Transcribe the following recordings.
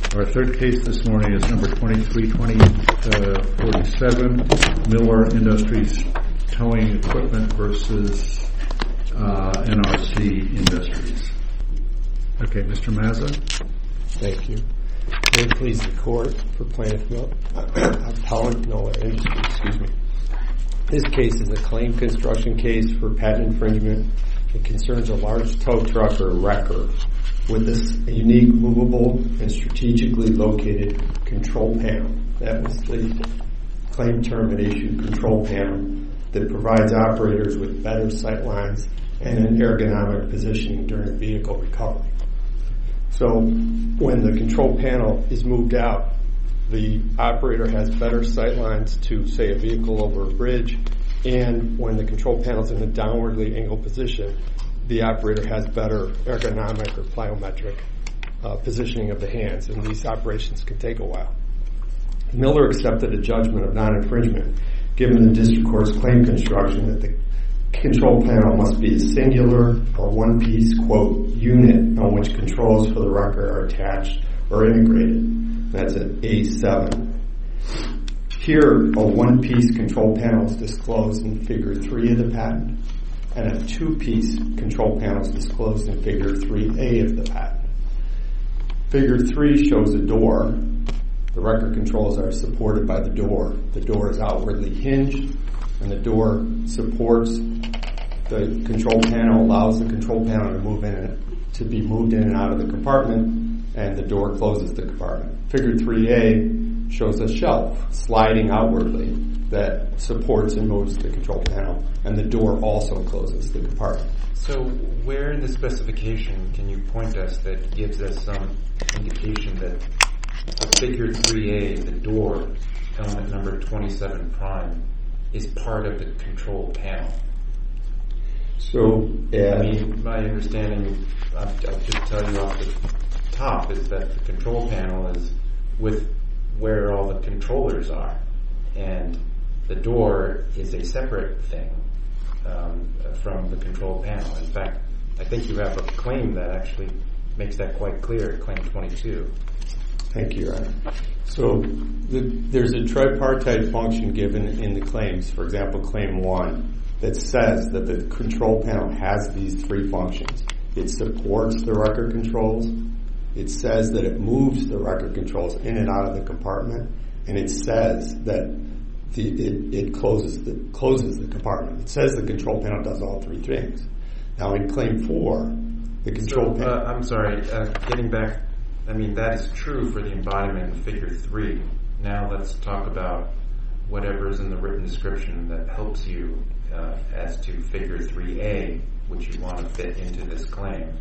Our third case this morning is number 232047, Miller Industries Towing Equipment versus NRC Industries. Okay, Mr. Mazza. Thank you. May it please the court for plaintiff appellant Miller Industries, excuse me. This case is a claim construction case for patent infringement. It concerns a large tow truck or wrecker with a unique, movable, and strategically located control panel. That was the claim term at issue, control panel, that provides operators with better sight lines and an ergonomic positioning during vehicle recovery. So when the control panel is moved out, the operator has better sight lines to, say, a vehicle over a bridge, and when the control panel is in a downwardly angled position, the operator has better ergonomic or plyometric positioning of the hands, and these operations can take a while. Miller accepted a judgment of non-infringement given the district court's claim construction that the control panel must be a singular or one-piece, quote, unit on which controls for the wrecker are attached or integrated. That's at A7. Here, a one-piece control panel is disclosed in Figure 3 of the patent, and a two-piece control panel is disclosed in Figure 3A of the patent. Figure 3 shows a door. The wrecker controls are supported by the door. The door is outwardly hinged, and the door supports the control panel, allows the control panel to be moved in and out of the compartment, and the door closes the compartment. Figure 3A shows a shelf sliding outwardly that supports and moves the control panel, and the door also closes the compartment. So where in the specification can you point us that gives us some indication that the Figure 3A, the door, element number 27 prime, is part of the control panel? So, my understanding, I'll just tell you off the top, is that the control panel is with where all the controllers are, and the door is a separate thing from the control panel. In fact, I think you have a claim that actually makes that quite clear, Claim 22. Thank you, Your Honor. So there's a tripartite function given in the claims, for example, Claim 1, that says that the control panel has these three functions. It supports the wrecker controls, it says that it moves the wrecker controls in and out of the compartment, and it says that it closes the compartment. It says the control panel does all three things. Now in Claim 4, the control panel... I'm sorry, getting back, that is true for the embodiment in Figure 3. Now let's talk about whatever is in the written description that helps you as to Figure 3A, which you want to fit into this claim,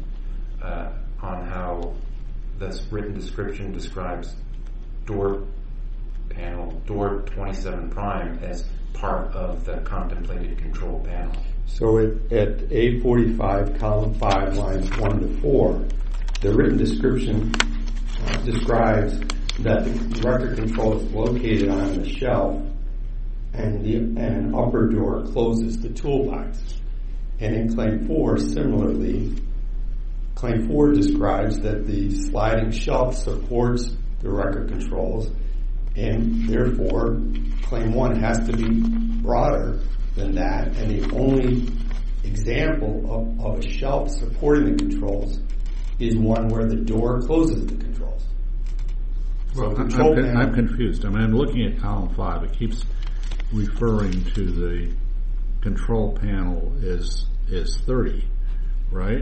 on how this written description describes door panel, door 27 prime, as part of the contemplated control panel. So at A45, column 5, lines 1 to 4, the written description describes that the wrecker control is located on the shelf, and an upper door closes the toolbox. And in Claim 4, similarly, Claim 4 describes that the sliding shelf supports the wrecker controls, and therefore Claim 1 has to be broader than that, and the only example of a shelf supporting the controls is one where the door closes the controls. Well, I'm confused. I'm looking at column 5. It keeps referring to the control panel is 30, right?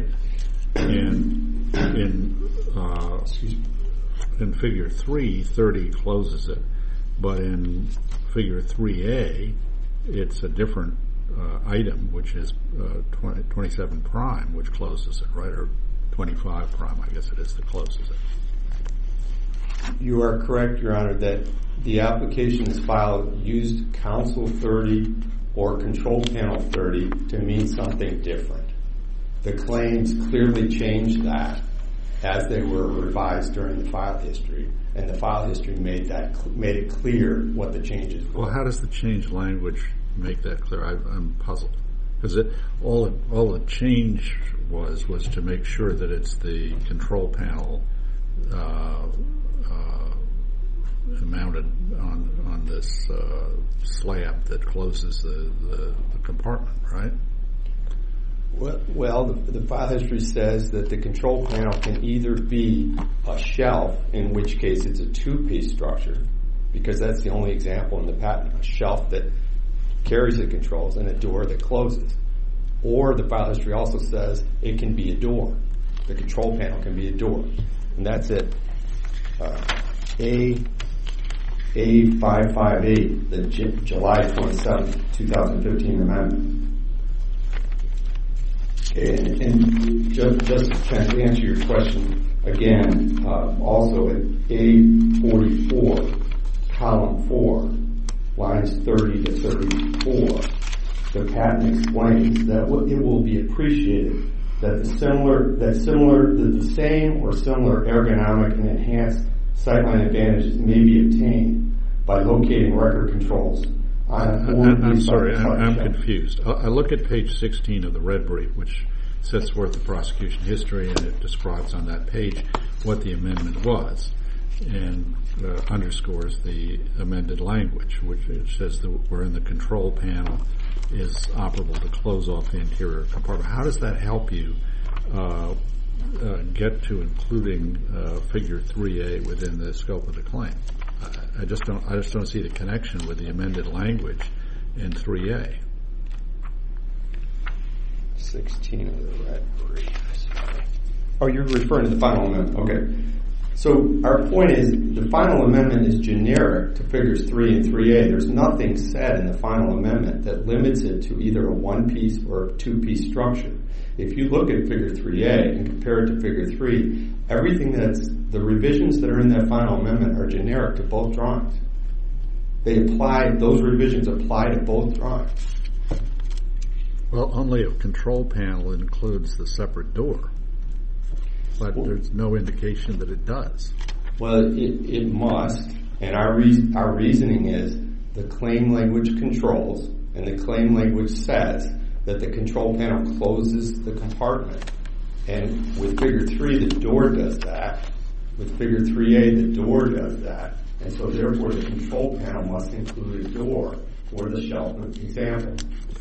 And in Figure 3, 30 closes it, but in Figure 3A, it's a different item, which is 27 prime, which closes it, right? Or 25 prime, I guess it is, that closes it. You are correct, Your Honor, that the applications filed used Counsel 30 or Control Panel 30 to mean something different. The claims clearly changed that as they were revised during the file history, and the file history made it clear what the changes were. Well, how does the changed language make that clear? I'm puzzled. Because all the change was to make sure that it's the control panel this slab that closes the compartment, right? Well, the file history says that the control panel can either be a shelf, in which case it's a two-piece structure, because that's the only example in the patent, a shelf that carries the controls and a door that closes. Or the file history also says it can be a door. The control panel can be a door. And that's it. A558, the July 27, 2015 amendment. And just to answer your question again, also at A44, column 4, lines 30 to 34, the patent explains that it will be appreciated that the same or similar ergonomic and enhanced sightline advantages may be obtained by locating record controls. I'm sorry, I'm confused. I look at page 16 of the red brief, which sets forth the prosecution history, and it describes on that page what the amendment was, and underscores the amended language, which it says that wherein the control panel is operable to close off the interior compartment. How does that help you get to including figure 3A within the scope of the claim? I just don't see the connection with the amended language in 3A. 16 of the red brief. Oh, you're referring to the final amendment. Okay. So our point is the final amendment is generic to figures 3 and 3A. There's nothing said in the final amendment that limits it to either a one-piece or a two-piece structure. If you look at figure 3A and compare it to figure 3, everything the revisions that are in that final amendment are generic to both drawings. Those revisions apply to both drawings. Well, only a control panel includes the separate door, but there's no indication that it does. Well, it must, and our reasoning is the claim language controls, and the claim language says that the control panel closes the compartment. And with figure 3, the door does that. With figure 3A, the door does that. And so therefore the control panel must include a door for the shelf example.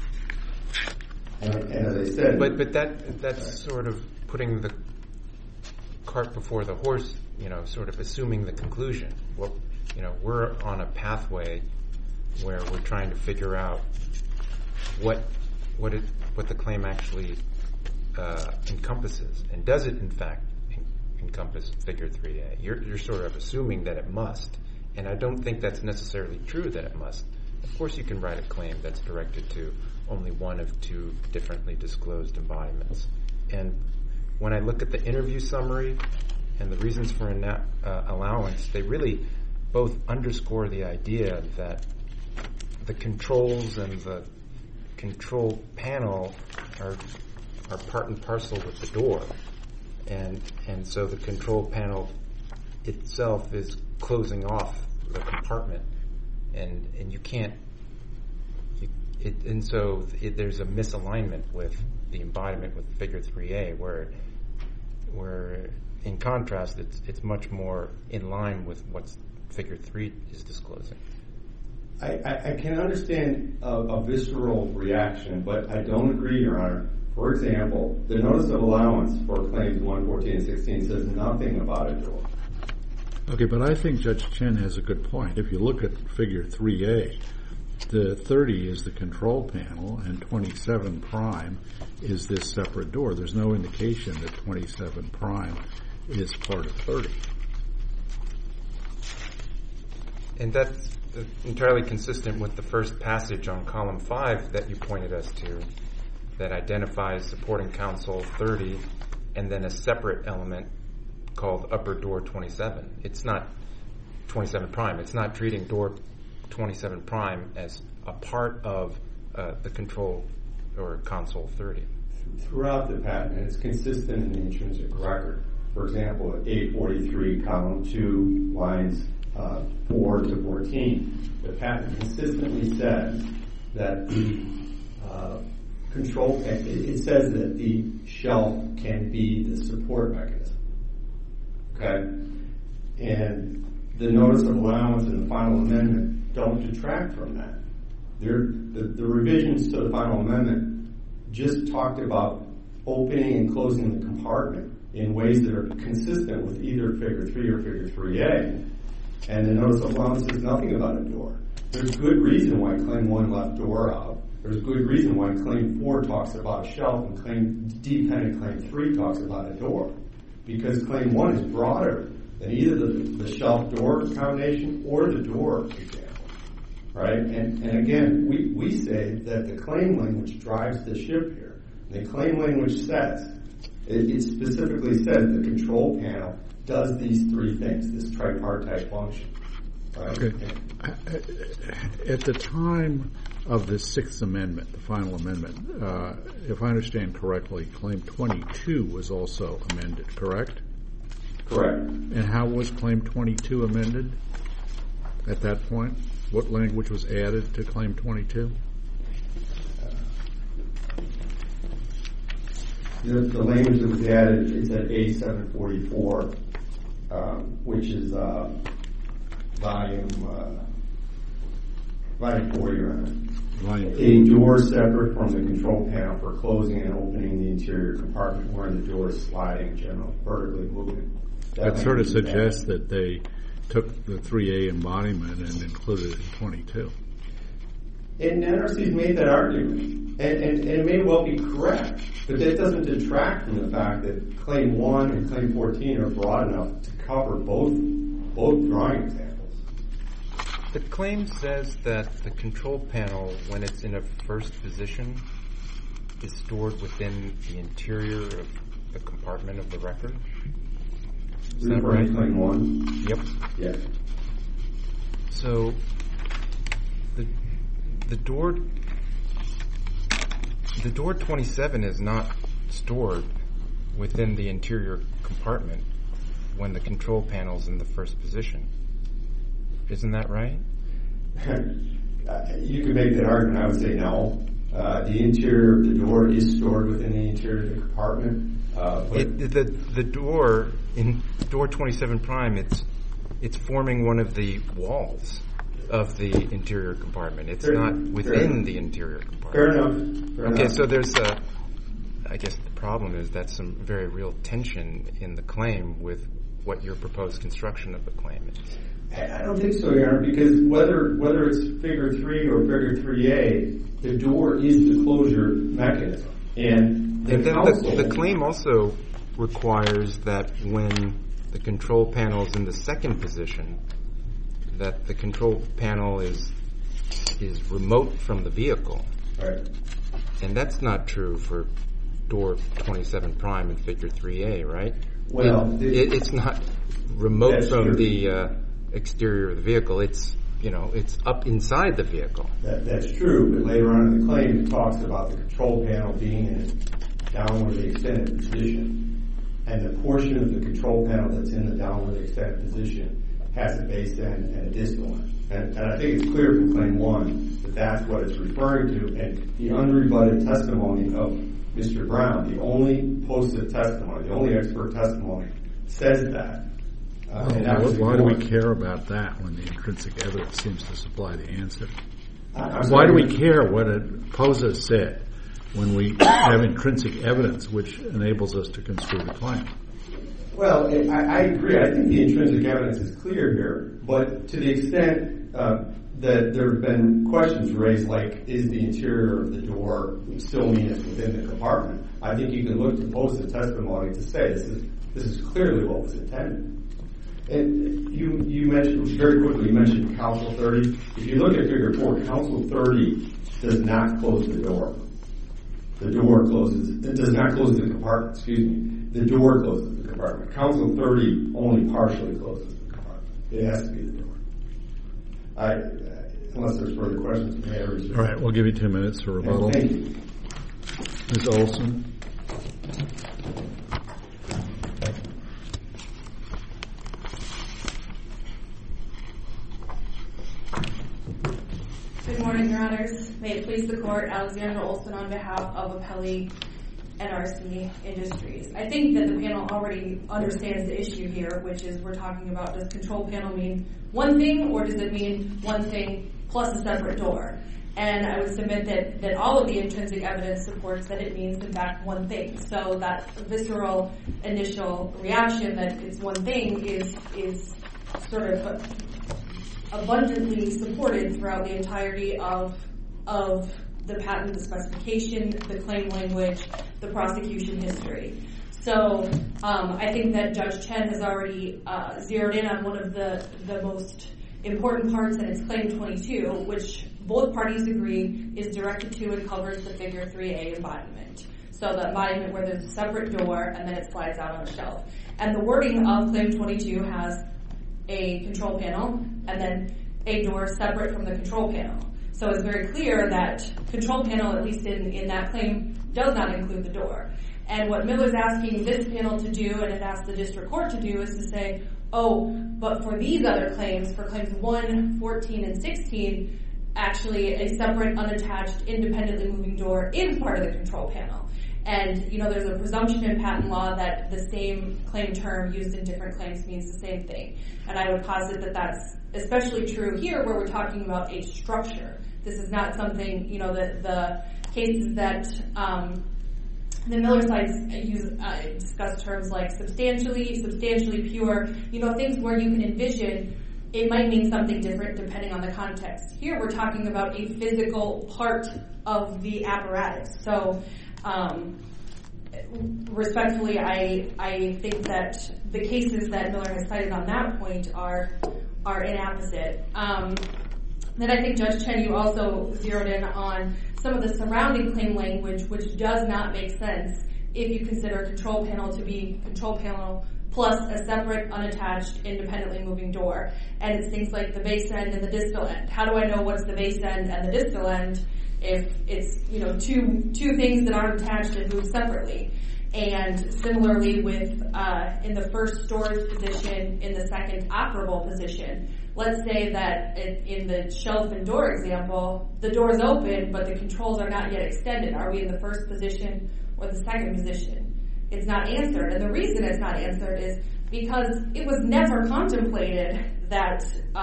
And as I said... But that's sort of putting the cart before the horse, sort of assuming the conclusion. Well, we're on a pathway where we're trying to figure out what the claim actually encompasses, and does it in fact encompass figure 3A? You're sort of assuming that it must, and I don't think that's necessarily true that it must. Of course you can write a claim that's directed to only one of two differently disclosed embodiments. And when I look at the interview summary and the reasons for allowance, they really both underscore the idea that the controls and the control panel are part and parcel with the door, and so the control panel itself is closing off the compartment, and you can't. There's a misalignment with the embodiment with figure 3A, where in contrast it's much more in line with what figure 3 is disclosing. I can understand a visceral reaction, but I don't agree, Your Honor. For example, the notice of allowance for claims 114 and 16 says nothing about a door. Okay, but I think Judge Chen has a good point. If you look at figure 3A, the 30 is the control panel and 27 prime is this separate door. There's no indication that 27 prime is part of 30. And that's entirely consistent with the first passage on column 5 that you pointed us to, that identifies supporting counsel 30 and then a separate element called upper door 27. It's not 27 prime. It's not treating door 27 prime as a part of the control or console 30. Throughout the patent, it's consistent in the intrinsic record. For example, at A43, column 2, lines 4 to 14, the patent consistently says that the control, it says that the shelf can be the support mechanism. Okay? And the notice of allowance in the final amendment don't detract from that. The revisions to the final amendment just talked about opening and closing the compartment in ways that are consistent with either Figure 3 or Figure 3A. And the notice of allowance says nothing about a door. There's good reason why Claim 1 left door out. There's good reason why Claim 4 talks about a shelf and dependent Claim 3 talks about a door. Because Claim 1 is broader than either the shelf door combination or the door example. Right? And again, we say that the claim language drives the ship here. The claim language says, it specifically says the control panel does these three things, this tripartite function. Right? Okay. At the time of the Sixth Amendment, the final amendment, if I understand correctly, Claim 22 was also amended, correct? Correct. And how was Claim 22 amended at that point? What language was added to Claim 22? The language that was added is at A744, which is volume 4, Your Honor. A door separate from the control panel for closing and opening the interior compartment wherein the door is sliding, vertically moving. That sort of suggests that they took the 3A embodiment and included it in 22. And NRC's made that argument, and it may well be correct, but that doesn't detract from the fact that Claim 1 and Claim 14 are broad enough to cover both drawing examples. The claim says that the control panel, when it's in a first position, is stored within the interior of the compartment of the record. Is that right? Claim 1? Yep. Yes. So the door 27 is not stored within the interior compartment when the control panel is in the first position. Isn't that right? You could make that argument. I would say no. The interior of the door is stored within the interior of the compartment. The door in door 27 prime, it's forming one of the walls of the interior compartment. It's not within the interior compartment. Fair enough. Okay, so there's I guess the problem is that's some very real tension in the claim with what your proposed construction of the claim is. I don't think so, Your Honor, because whether it's Figure 3 or Figure 3A, the door is the closure mechanism. And the claim also requires that when the control panel is in the second position, that the control panel is remote from the vehicle. Right. And that's not true for door 27 prime in Figure 3A, right? Well, it's not remote from the exterior of the vehicle. It's up inside the vehicle. That's true, but later on in the claim it talks about the control panel being in a downwardly extended position, and the portion of the control panel that's in the downwardly extended position has a base end and a distal end. And I think it's clear from Claim 1 that that's what it's referring to, and the unrebutted testimony of Mr. Brown, the only posted testimony, the only expert testimony, says that. Why do we care about that when the intrinsic evidence seems to supply the answer? Why do we care what POSA said when we have intrinsic evidence which enables us to construe the claim? Well, I agree. I think the intrinsic evidence is clear here, but to the extent that there have been questions raised like, is the interior of the door still mean it's within the compartment? I think you can look to POSA testimony to say this is clearly what was intended. And you mentioned, very quickly, you mentioned Council 30. If you look at Figure 4, Council 30 does not close the door. The door closes. It does not close the compartment, excuse me. The door closes the compartment. Council 30 only partially closes the compartment. It has to be the door. Unless there's further questions. All right, we'll give you 2 minutes for rebuttal. Thank you. Ms. Olson. Good morning, Your Honors. May it please the Court, Alexandra Olson on behalf of Appellee NRC Industries. I think that the panel already understands the issue here, which is we're talking about, does control panel mean one thing, or does it mean one thing plus a separate door? And I would submit that all of the intrinsic evidence supports that it means, in fact, one thing. So that visceral initial reaction that it's one thing is sort of abundantly supported throughout the entirety of the patent, the specification, the claim language, the prosecution history. So I think that Judge Chen has already zeroed in on one of the most important parts, and it's Claim 22, which both parties agree is directed to and covers the Figure 3A embodiment. So the embodiment where there's a separate door and then it slides out on a shelf. And the wording of Claim 22 has a control panel and then a door separate from the control panel. So it's very clear that control panel, at least in that claim, does not include the door. And what Miller's asking this panel to do, and it asked the district court to do, is to say, oh, but for these other claims, for claims 1, 14, and 16, actually a separate, unattached, independently moving door is part of the control panel. And, there's a presumption in patent law that the same claim term used in different claims means the same thing. And I would posit that that's especially true here where we're talking about a structure. This is not something, the cases that the Miller sites discuss terms like substantially pure, things where you can envision it might mean something different depending on the context. Here we're talking about a physical part of the apparatus. So respectfully, I think that the cases that Miller has cited on that point are inapposite. Then I think, Judge Chen, you also zeroed in on some of the surrounding claim language, which does not make sense if you consider control panel to be control panel plus a separate, unattached, independently moving door. And it's things like the base end and the distal end. How do I know what's the base end and the distal end if it's, two things that aren't attached and move separately? And similarly with in the first storage position, in the second operable position, let's say that in the shelf and door example, the door is open, but the controls are not yet extended. Are we in the first position or the second position? It's not answered. And the reason it's not answered is because it was never contemplated that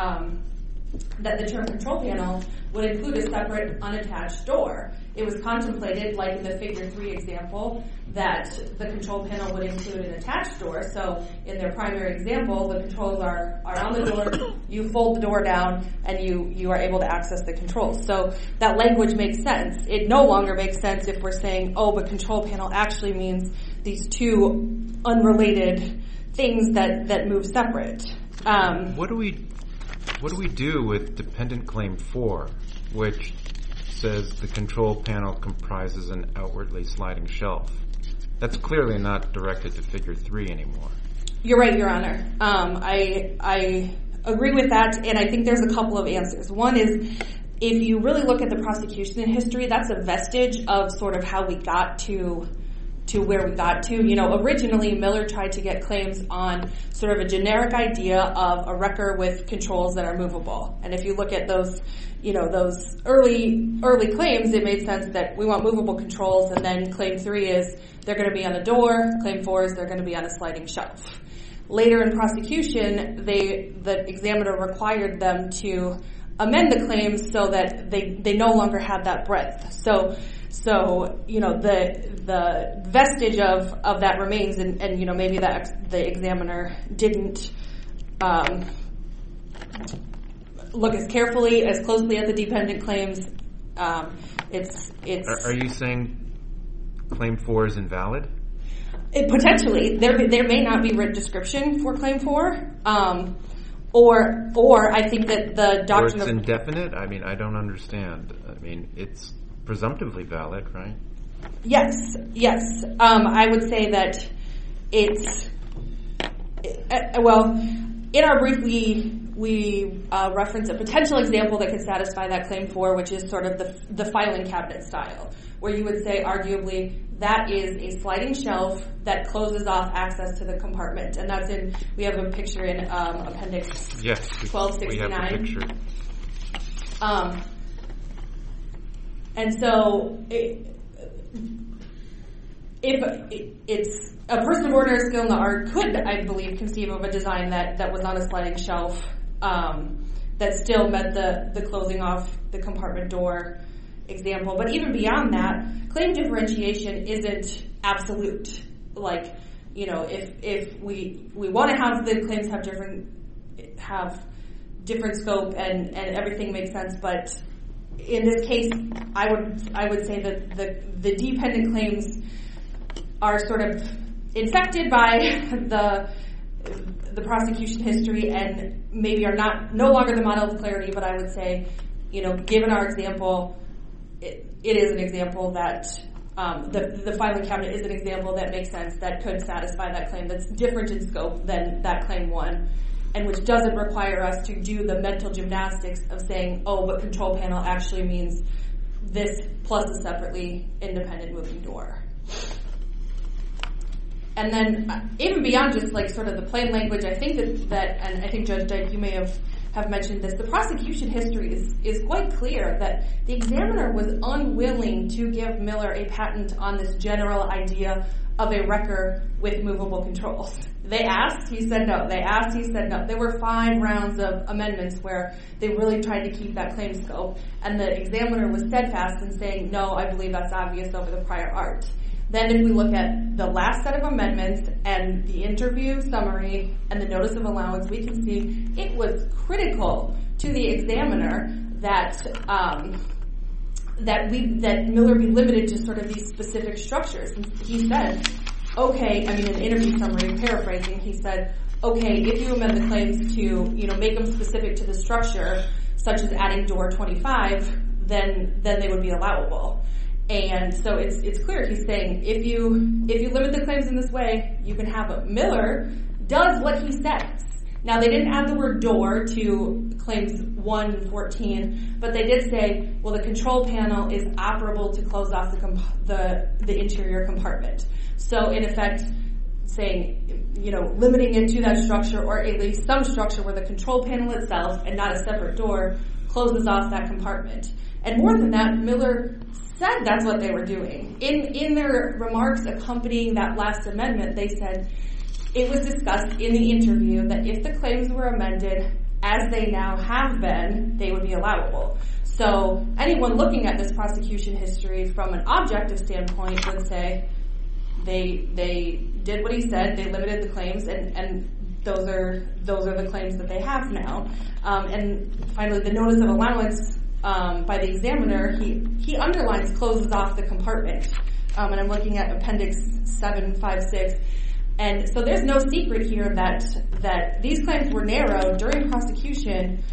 the term control panel would include a separate unattached door. It was contemplated, like in the Figure 3 example, that the control panel would include an attached door. So in their primary example, the controls are on the door, you fold the door down, and you are able to access the controls. So that language makes sense. It no longer makes sense if we're saying, oh, but control panel actually means these two unrelated things that move separate. What do we do with Dependent Claim 4, which says the control panel comprises an outwardly sliding shelf? That's clearly not directed to Figure 3 anymore. You're right, Your Honor. I agree with that, and I think there's a couple of answers. One is, if you really look at the prosecution history, that's a vestige of sort of how we got to where we got to. Originally Miller tried to get claims on sort of a generic idea of a wrecker with controls that are movable. And if you look at those early claims, it made sense that we want movable controls, and then Claim 3 is they're going to be on a door, Claim 4 is they're going to be on a sliding shelf. Later in prosecution, the examiner required them to amend the claims so that they no longer had that breadth. So the vestige of that remains, and maybe that the examiner didn't look as carefully, as closely at the dependent claims. It's. Are you saying Claim 4 is invalid? Potentially, there may not be written description for Claim 4. Or I think that the doctrine of... Or it's indefinite? I mean, I don't understand. I mean, it's presumptively valid, right? Yes. I would say that it's... in our brief, we reference a potential example that could satisfy that Claim 4, which is sort of the filing cabinet style, where you would say, arguably, that is a sliding shelf that closes off access to the compartment. And that's we have a picture in Appendix 1269. We have a picture. And so if it's a person of ordinary skill in the art could, I believe, conceive of a design that was on a sliding shelf that still met the closing off the compartment door example. But even beyond that, claim differentiation isn't absolute. Like, if we want to have the claims have different scope and everything makes sense, but in this case, I would say that the dependent claims are sort of infected by the prosecution history and maybe are no longer the model of clarity. But I would say, given our example, it is an example that the filing cabinet is an example that makes sense, that could satisfy that claim, that's different in scope than that claim one, and which doesn't require us to do the mental gymnastics of saying, oh, but control panel actually means this plus a separately independent moving door. And then even beyond just like sort of the plain language, I think that and I think Judge Dyke, you may have mentioned this, the prosecution history is quite clear that the examiner was unwilling to give Miller a patent on this general idea of a wrecker with movable controls. They asked, he said no. They asked, he said no. There were 5 rounds of amendments where they really tried to keep that claim scope, and the examiner was steadfast in saying, no, I believe that's obvious over the prior art. Then if we look at the last set of amendments and the interview summary and the notice of allowance, we can see it was critical to the examiner that Miller be limited to sort of these specific structures. And he said, okay, in the interview summary, paraphrasing, he said, okay, if you amend the claims to, make them specific to the structure, such as adding door 25, then they would be allowable. And so it's clear he's saying if you limit the claims in this way, you can have them. Miller does what he says. Now they didn't add the word door to claims 1 and 14, but they did say, well, the control panel is operable to close off the interior compartment. So in effect, saying, limiting it to that structure, or at least some structure where the control panel itself and not a separate door closes off that compartment. And more than that, Miller said that's what they were doing. In their remarks accompanying that last amendment, they said it was discussed in the interview that if the claims were amended as they now have been, they would be allowable. So anyone looking at this prosecution history from an objective standpoint would say they did what he said, they limited the claims, and those are the claims that they have now. And finally, the notice of allowance by the examiner, he underlines closes off the compartment. And I'm looking at Appendix 756. And so there's no secret here that these claims were narrowed during prosecution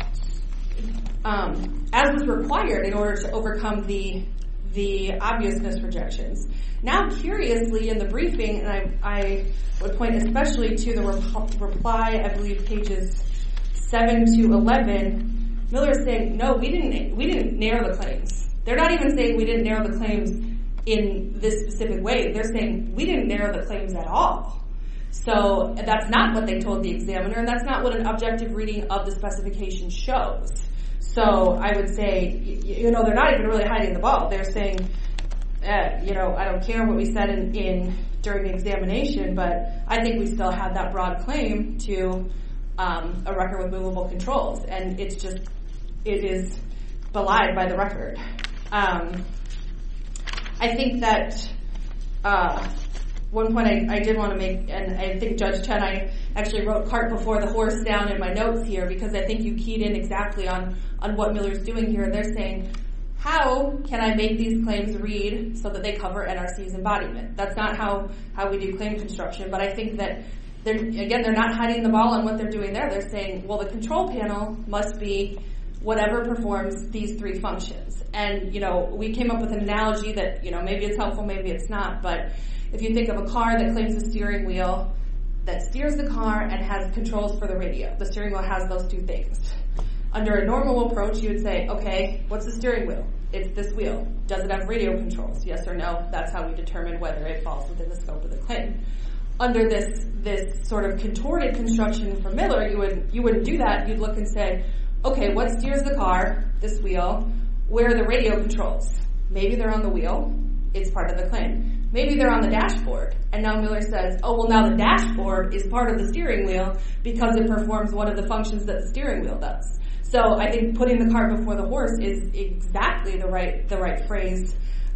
as was required in order to overcome the obviousness rejections. Now, curiously, in the briefing, and I would point especially to the reply, I believe pages 7 to 11, Miller is saying, no, we didn't narrow the claims. They're not even saying we didn't narrow the claims in this specific way. They're saying we didn't narrow the claims at all. So that's not what they told the examiner, and that's not what an objective reading of the specification shows. So I would say, they're not even really hiding the ball. They're saying, I don't care what we said during the examination, but I think we still have that broad claim to a record with movable controls, and it is belied by the record. I think that one point I did want to make, and I think Judge Chen, I actually wrote cart before the horse down in my notes here, because I think you keyed in exactly on what Miller's doing here. They're saying, how can I make these claims read so that they cover NRC's embodiment? That's not how we do claim construction, but I think that they're not hiding the ball on what they're doing there. They're saying, well, the control panel must be whatever performs these 3 functions. And, we came up with an analogy that, maybe it's helpful, maybe it's not, but if you think of a car that claims a steering wheel that steers the car and has controls for the radio, the steering wheel has those 2 things. Under a normal approach, you would say, okay, what's the steering wheel? It's this wheel. Does it have radio controls? Yes or no? That's how we determine whether it falls within the scope of the claim. Under this sort of contorted construction from Miller, you wouldn't do that. You'd look and say, okay, what steers the car, this wheel? Where are the radio controls? Maybe they're on the wheel. It's part of the claim. maybe they're on the dashboard. And now Miller says, oh, well, now the dashboard is part of the steering wheel because it performs one of the functions that the steering wheel does. So I think putting the cart before the horse is exactly the right phrase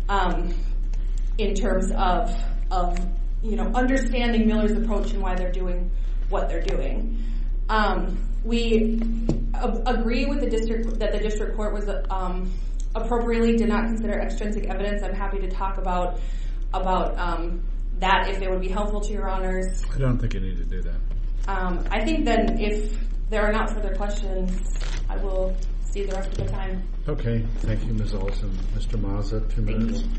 in terms of understanding Miller's approach and why they're doing what they're doing. We agree with the district that the district court was appropriately did not consider extrinsic evidence. I'm happy to talk about that if it would be helpful to your honors. I don't think you need to do that. I think then if there are not further questions, I will see the rest of the time. Okay, thank you, Ms. Olson. Mr. Mazza, 2 minutes. Thank you.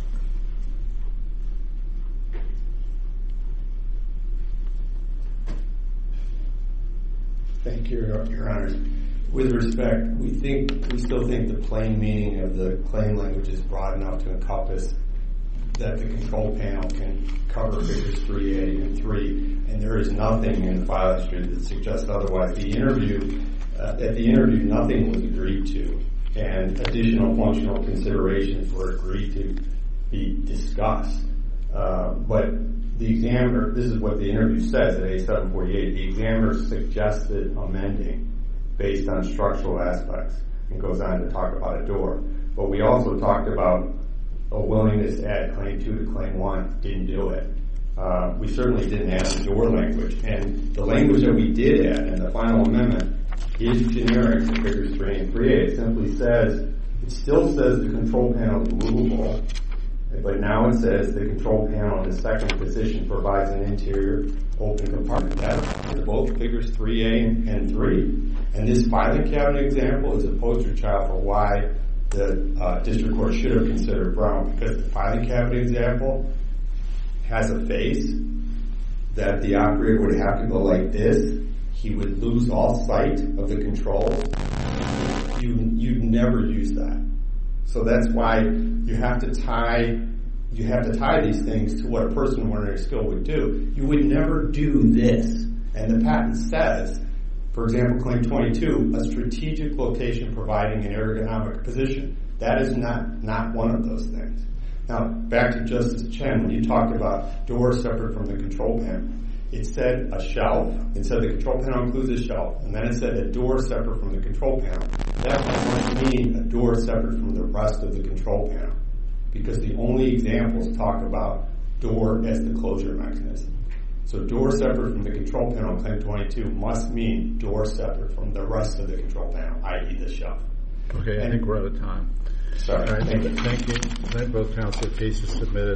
Thank you, Your Honors. With respect, we still think the plain meaning of the claim language is broad enough to encompass that the control panel can cover figures 3A and 3, and there is nothing in the file history that suggests otherwise. At the interview, nothing was agreed to, and additional functional considerations were agreed to be discussed. But the examiner, this is what the interview says at A748, the examiner suggested amending based on structural aspects and goes on to talk about a door. But we also talked about a willingness to add claim 2 to claim 1, didn't do it. We certainly didn't add the door language, and the language that we did add in the final amendment is generic to figures 3 and 3A. It simply says, it still says the control panel is movable, but now it says the control panel in the second position provides an interior open compartment. That's for both figures 3A and 3. And this filing cabinet example is a poster child for why the district court should have considered Brown, because the filing cabinet example has a face that the operator would have to go like this. He would lose all sight of the controls. You'd never use that. So that's why you have to tie these things to what a person of ordinary skill would do. You would never do this. And the patent says, for example, claim 22, a strategic location providing an ergonomic position. That is not one of those things. Now, back to Justice Chen, when you talked about doors separate from the control panel, it said a shelf. It said the control panel includes a shelf. And then it said a door separate from the control panel. That must mean a door separate from the rest of the control panel, because the only examples talk about door as the closure mechanism. So door separate from the control panel in claim 22 must mean door separate from the rest of the control panel, i.e. the shelf. Okay, I think we're out of time. Sorry. All right, thank you. Thank both counsel. Case is submitted.